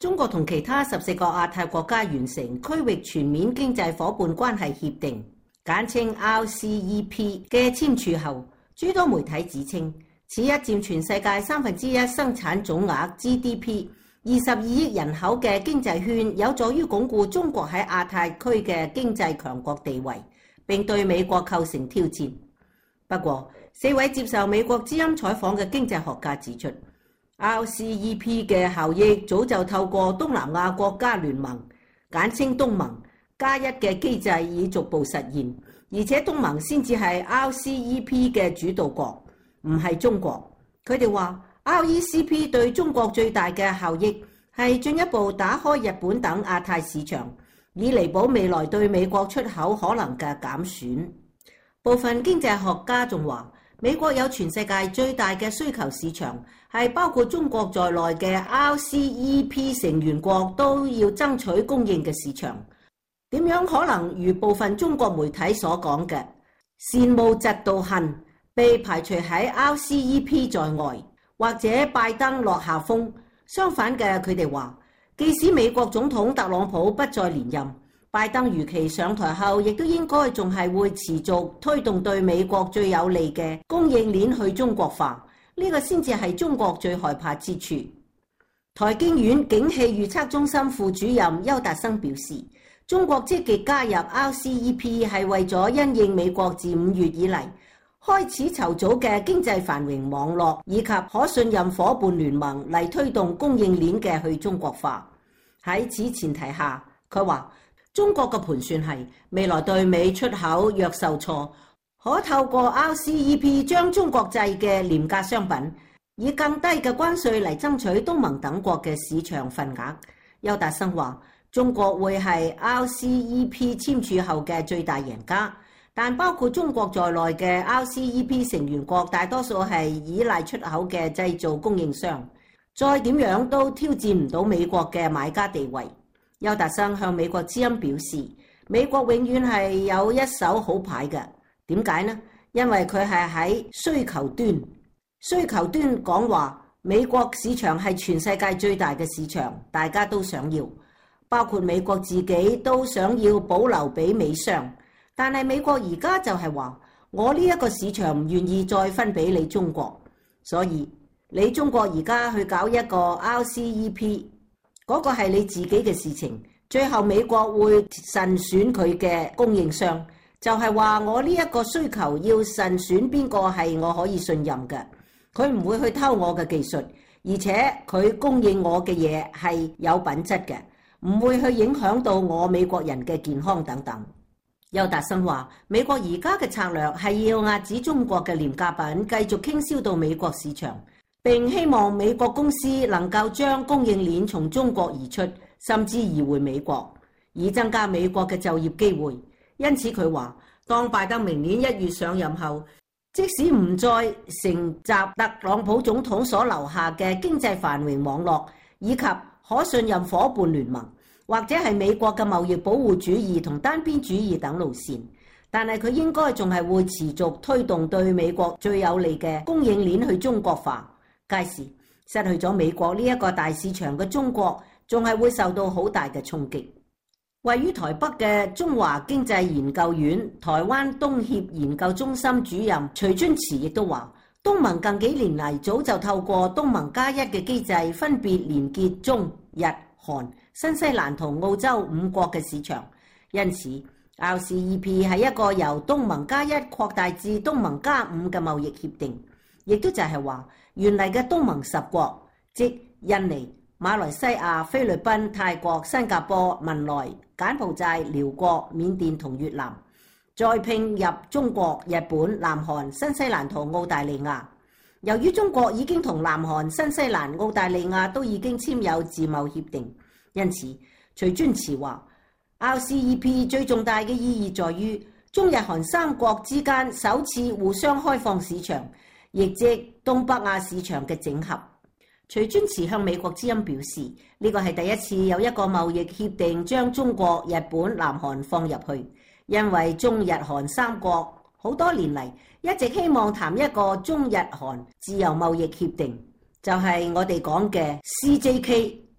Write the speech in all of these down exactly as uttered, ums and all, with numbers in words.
中國同其他十四個亞太國家完成區域全面經濟夥伴關係協定，簡稱 R C E P 嘅簽署後，諸多媒體指稱，此一佔全世界三分之一生產總額 G D P、二十二億人口嘅經濟圈，有助於鞏固中國喺亞太區嘅經濟強國地位，並對美國構成挑戰。不過，四位接受美國之音採訪嘅經濟學家指出，R C E P 嘅效益早就透過東南亞國家聯盟，簡稱東盟加一嘅機制已逐步實現，而且東盟先至係 R C E P 嘅主導國，唔係中國。佢哋話 R C E P 對中國最大嘅效益係進一步打開日本等亞太市場，以彌補未來對美國出口可能嘅減損。部分經濟學家仲話，美國有全世界最大嘅需求市場，係包括中國在內嘅 R C E P 成員國都要爭取供應嘅市場。點樣可能如部分中國媒體所講嘅，羨慕嫉妒恨，被排除喺 R C E P 在外，或者拜登落下風？相反嘅，佢哋話，即使美國總統特朗普不再連任，拜登如期上台後，亦都應該仲係會持續推動對美國最有利嘅供應鏈去中國化，呢、這個先至係中國最害怕之處。台經院景氣預測中心副主任邱達生表示，中國積極加入 R C E P 係為咗因應美國自五月以嚟開始籌組嘅經濟繁榮網絡以及可信任夥伴聯盟嚟推動供應鏈嘅去中國化。喺此前提下，佢話中國嘅盤算係未來對美出口若受挫，可透過 R C E P 將中國製嘅廉價商品以更低嘅關稅嚟爭取東盟等國嘅市場份額。邱達生話，中國會係 R C E P 簽署後嘅最大贏家，但包括中國在內嘅 R C E P 成員國大多數係依賴出口嘅製造供應商，再點樣都挑戰唔到美國嘅買家地位。邱達生向美國之音表示，美國永遠係有一手好牌嘅。點解呢？因為佢係喺需求端，需求端講話美國市場係全世界最大嘅市場，大家都想要，包括美國自己都想要保留俾美商。但係美國而家就係話，我呢一個市場唔願意再分俾你中國，所以你中國而家去搞一個 R C E P。嗰個係你自己嘅事情，最後美國會慎選佢嘅供應商，就係話我呢一個需求要慎選邊個係我可以信任嘅，佢唔會去偷我嘅技術，而且佢供應我嘅嘢係有品質嘅，唔會去影響到我美國人嘅健康等等。邱達生話，美國而家嘅策略係要壓止中國嘅廉價品繼續傾銷到美國市場，並希望美國公司能夠將供應鏈從中國移出，甚至移回美國，以增加美國嘅就業機會。因此佢話，當拜登明年一月上任後，即使唔再承襲特朗普總統所留下嘅經濟繁榮網絡以及可信任夥伴聯盟，或者係美國嘅貿易保護主義同單邊主義等路線，但係佢應該仲係會持續推動對美國最有利嘅供應鏈去中國化。屆時失去咗美國呢一個大市場嘅中國，仲係會受到好大嘅衝擊。位於台北嘅中華經濟研究院台灣東協研究中心主任徐尊慈亦都話，東盟近幾年嚟早就透過東盟加一嘅機制，分別連結中日韓新西蘭同澳洲五國嘅市場，因此 R C E P 係一個由東盟加一擴大至東盟加五嘅貿易協定，亦都就係話，原嚟嘅東盟十國，即印尼、馬來西亞、菲律賓、泰國、新加坡、文萊、柬埔寨、寮國、緬甸同越南，再併入中國、日本、南韓、新西蘭同澳大利亞。由於中國已經同南韓、新西蘭、澳大利亞都已經簽有自貿協定，因此徐尊慈話 R C E P 最重大嘅意義在於中日韓三國之間首次互相開放市場，亦即東北亞市場嘅整合。徐尊慈向美國之音表示，呢個係第一次有一個貿易協定將中國、日本、南韓放入去，因為中日韓三國好多年嚟一直希望談一個中日韓自由貿易協定，就係我哋講嘅 C J K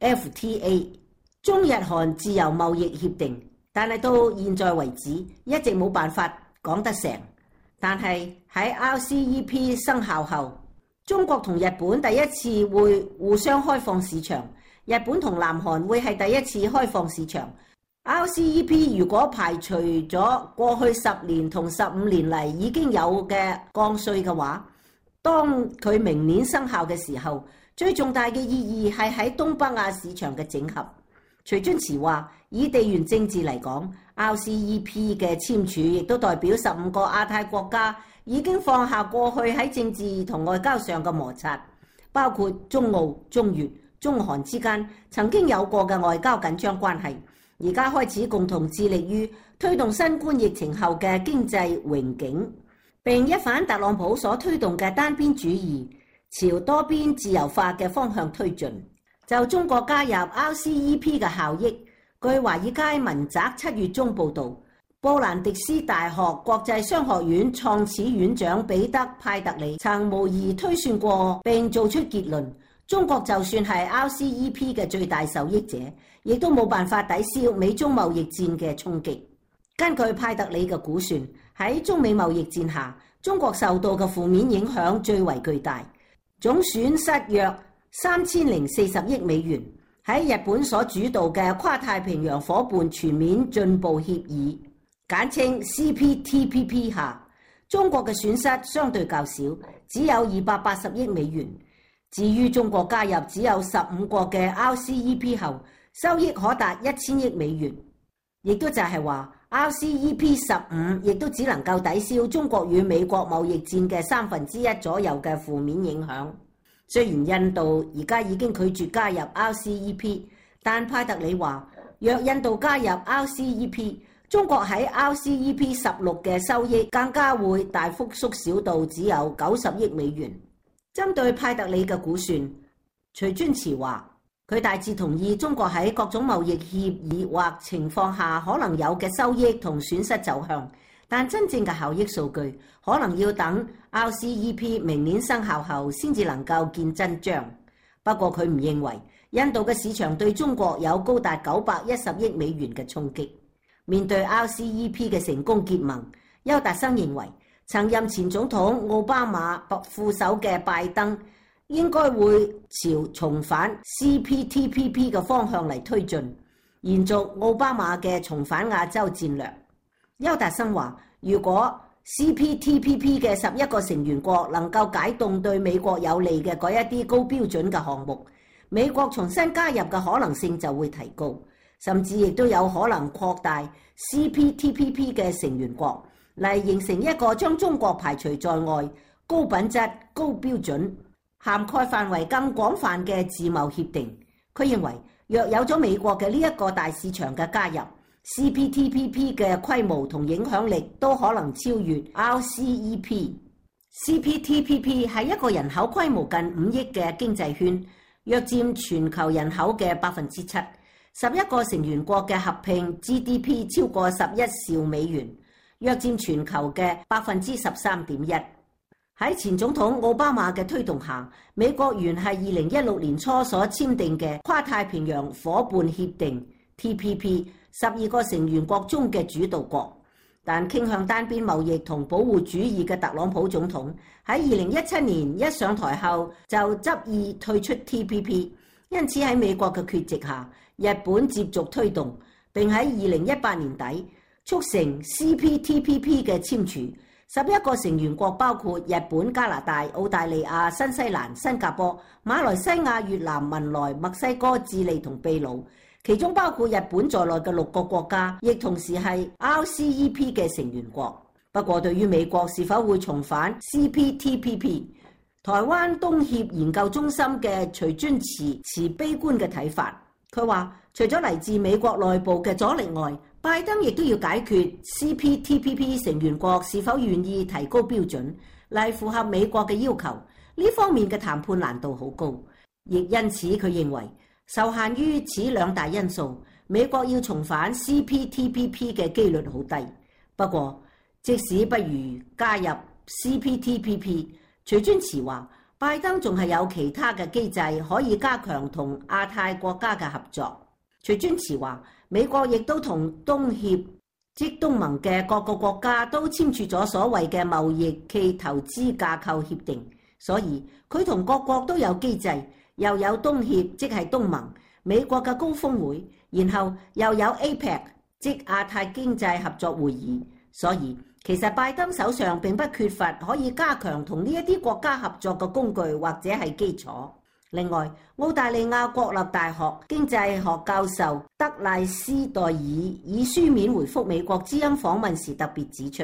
F T A 中日韓自由貿易協定，但係到現在為止一直冇辦法講得成。但係喺 R C E P 生效後，中國同日本第一次會互相開放市場，日本同南韓會係第一次開放市場。R C E P 如果排除咗過去十年同十五年嚟已經有嘅降稅嘅話，當佢明年生效嘅時候，最重大嘅意義係喺東北亞市場嘅整合。徐遵慈話，以地緣政治嚟講，R C E P 嘅簽署亦都代表十五個亞太國家已經放下過去喺政治同外交上嘅摩擦，包括中澳、中越、中韓之間曾經有過嘅外交緊張關係，而家開始共同致力於推動新冠疫情後嘅經濟榮景，並一反特朗普所推動嘅單邊主義，朝多邊自由化嘅方向推進。就中國加入 R C E P 嘅效益，據華爾街文摘七月中報導，布蘭迪斯大學國際商學院創始院長彼得派特里曾無疑推算過並做出結論，中國就算係 R C E P 嘅最大受益者，亦都冇辦法抵消美中貿易戰嘅衝擊。根據派特里嘅估算，喺中美貿易戰下，中國受到嘅負面影響最為巨大，總損失約三千零四十億美元。喺日本所主導嘅跨太平洋夥伴全面進步協議簡稱 C P T P P 下，中國嘅損失相對較少，只有二百八十億美元。至於中國加入只有十五國嘅 R C E P 後，收益可達一千億美元，亦都就係話 R C E P 十五亦都只能夠抵消中國與美國貿易戰嘅三分之一左右嘅負面影響。雖然印度而家已經拒絕加入 R C E P， 但派特里話，若印度加入 R C E P， 中國喺 R C E P 十六嘅收益更加會大幅縮小到只有九十億美元。針對派特里嘅估算，徐遵慈話，佢大致同意中國喺各種貿易協議或情況下可能有嘅收益同損失走向，但真正嘅效益數據可能要等 R C E P 明年生效後先至能夠見真章。不過佢唔認為印度嘅市場對中國有高達九百一十億美元嘅衝擊。面對 R C E P 嘅成功結盟，邱達生認為曾任前總統奧巴馬副手嘅拜登應該會朝重返 C P T P P 嘅方向嚟推進，延續奧巴馬嘅重返亞洲戰略。邱達生話，如果 C P T P P 嘅十一個成員國能夠解凍對美國有利嘅嗰一啲高標準嘅項目，美國重新加入嘅可能性就會提高，甚至亦都有可能擴大 C P T P P 嘅成員國，嚟形成一個將中國排除在外、高品質、高標準、涵蓋範圍更廣泛嘅自貿協定。佢認為，若有咗美國嘅呢一個大市場嘅加入，C P T P P 嘅規模同影響力都可能超越 R C E P。C P T P P 係一個人口規模近五億嘅經濟圈，約佔全球人口嘅百分之七。十一個成員國嘅合併 G D P 超過十一兆美元，約佔全球嘅百分之十三點一。喺前總統奧巴馬嘅推動下，美國原係二零一六年初所簽訂嘅跨太平洋夥伴協定 T P P。十二個成員國中嘅主導國，但傾向單邊貿易同保護主義嘅特朗普總統喺二零一七年一上台後就執意退出 T P P， 因此喺美國嘅缺席下，日本接續推動，並喺二零一八年底促成 C P T P P 嘅簽署。十一個成員國包括日本、加拿大、澳大利亞、新西蘭、新加坡、馬來西亞、越南、文萊、墨西哥、智利同秘魯。其中包括日本在內嘅六個國家，亦同時係 R C E P 嘅成員國。不過，對於美國是否會重返 C P T P P， 台灣東協研究中心嘅徐遵慈持悲觀嘅睇法。佢話，除咗嚟自美國內部嘅阻力外，拜登亦都要解決 C P T P P 成員國是否願意提高標準嚟符合美國嘅要求。呢方面嘅談判難度好高，亦因此佢認為，受限於此兩大因素，美國要重返 C P T P P 嘅機率好低。不過，即使不如加入 C P T P P， 徐遵慈話， 拜登仲係有其他嘅機制可以加強同亞太國家嘅合作。徐尊慈話，美國亦都同東協即東盟嘅各個國家都簽署咗所謂嘅貿易暨投資架構協定，所以佢同各國都有機制，又有東協即係東盟、美國嘅高峰會，然後又有 A P E C 即亞太經濟合作會議，所以其實拜登手上並不缺乏可以加強同呢一啲國家合作嘅工具或者係基礎。另外，澳大利亞國立大學經濟學教授德賴斯代爾以書面回覆美國之音訪問時特別指出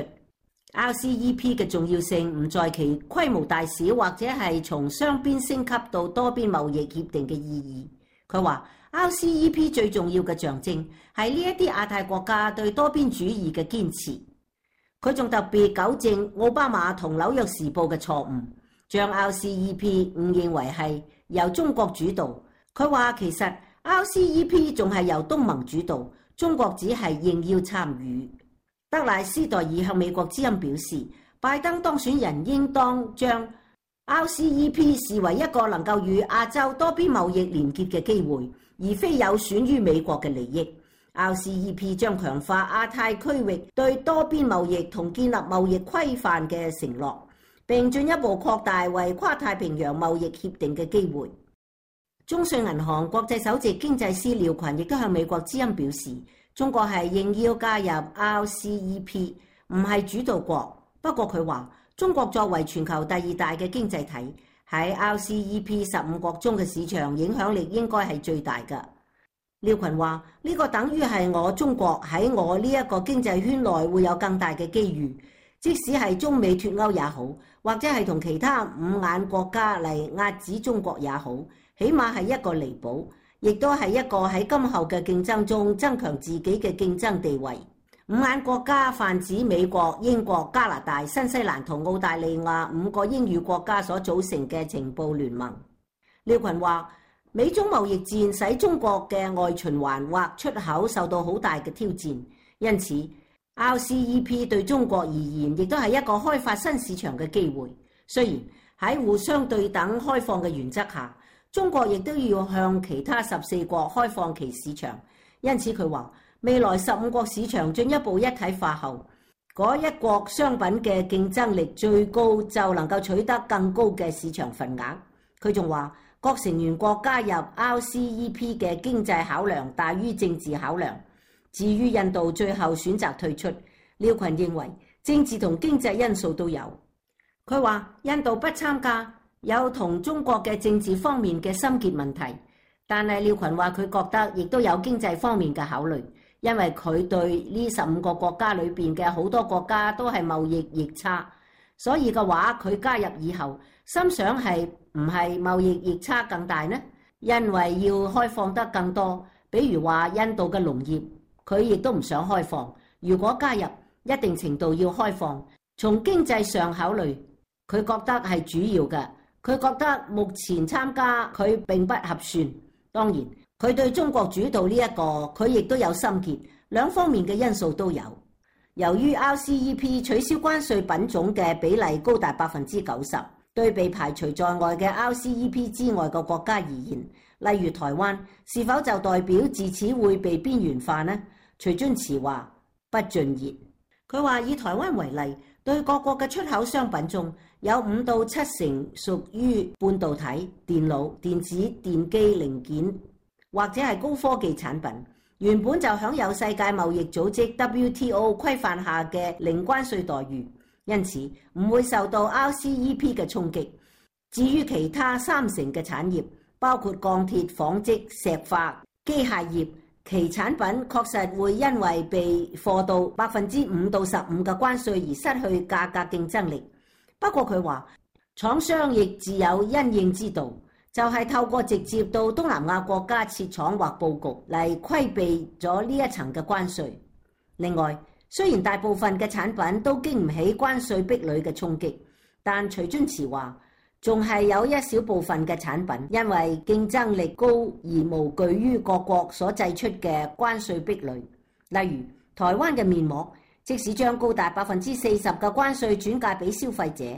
，R C E P 嘅重要性唔在其規模大小或者係從雙邊升級到多邊貿易協定嘅意義。佢話 R C E P 最重要嘅象徵係呢一啲亞太國家對多邊主義嘅堅持。佢仲特別糾正奧巴馬同紐約時報嘅錯誤，將 R C E P 誤認為係由中國主導。佢話其實 R C E P 仲係由東盟主導，中國只係應邀參與。德賴斯代爾向美國之音表示，拜登當選人應當將 R C E P 視為一個能夠與亞洲多邊貿易連結嘅機會，而非有損於美國嘅利益。R C E P 將強化亞太區域對多邊貿易同建立貿易規範嘅承諾，並進一步擴大為跨太平洋貿易協定嘅機會。中信銀行國際首席經濟師廖群亦都向美國之音表示，中國係應邀加入 R C E P， 唔係主導國。不過佢話，中國作為全球第二大嘅經濟體，喺 R C E P 十五國中嘅市場影響力應該係最大嘅。廖群話：呢個等於係我中國喺我呢一個經濟圈內會有更大嘅機遇，即使係中美脫歐也好，或者係同其他五眼國家嚟壓止中國也好，起碼係一個彌補，亦都係一個喺今後嘅競爭中增強自己嘅競爭地位。五眼國家泛指美國、英國、加拿大、新西蘭同澳大利亞五個英語國家所組成嘅情報聯盟。廖群話：美中貿易戰使中國嘅外循環或出口受到好大嘅挑戰，因此 R C E P 對中國而言亦都係一個開發新市場嘅機會。雖然喺互相對等開放嘅原則下，中國亦都要向其他十四國開放其市場，因此佢話未來十五國市場進一步一體化後，嗰一國商品嘅競爭力最高就能夠取得更高嘅市場份額。佢仲話，各成員國加入 R C E P 嘅經濟考量大於政治考量。至於印度最後選擇退出，廖群認為政治同經濟因素都有。佢話印度不參加有同中國嘅政治方面嘅心結問題，但係廖群話佢覺得亦都有經濟方面嘅考慮，因為佢對呢十五個國家裏邊嘅好多國家都係貿易逆差，所以嘅話佢加入以後，心想係唔係貿易逆差更大呢？因為要開放得更多，比如話印度嘅農業，佢亦都唔想開放。如果加入，一定程度要開放。從經濟上考慮，佢覺得係主要嘅。佢覺得目前參加佢並不合算。當然，佢對中國主導呢一個，佢亦都有心結，兩方面嘅因素都有。由於 R C E P 取消關稅品種嘅比例高達百分之九十。對被排除在外嘅 R C E P 之外嘅國家而言，例如台灣，是否就代表自此會被邊緣化呢？徐尊慈話不盡然。佢話以台灣為例，對各國嘅出口商品中有五到七成屬於半導體、電腦、電子、電機零件或者係高科技產品，原本就享有世界貿易組織 W T O 規範下嘅零關稅待遇。因此唔會受到 R C E P 嘅衝擊。至於其他三成嘅產業，包括鋼鐵、紡織、石化、機械業，其產品確實會因為被課到百分之五到十五嘅關稅而失去價格競爭力。不過佢話，廠商亦自有因應之道，就係、是、透過直接到東南亞國家設廠或佈局嚟規避咗呢一層嘅關稅。另外，雖然大部分嘅產品都經唔起關稅壁壘嘅衝擊，但徐尊慈話，仲係有一小部分嘅產品因為競爭力高而無懼於各國所製出嘅關稅壁壘。例如台灣嘅面膜，即使將高達百分之四十嘅關稅轉嫁俾消費者，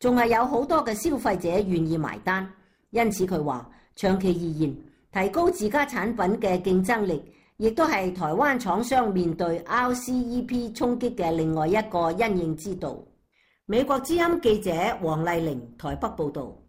仲係有好多嘅消費者願意埋單。因此佢話，長期而言，提高自家產品嘅競爭力，亦都係台灣廠商面對 R C E P 衝擊嘅另外一個因應之道。美國之音記者黃麗玲台北報導。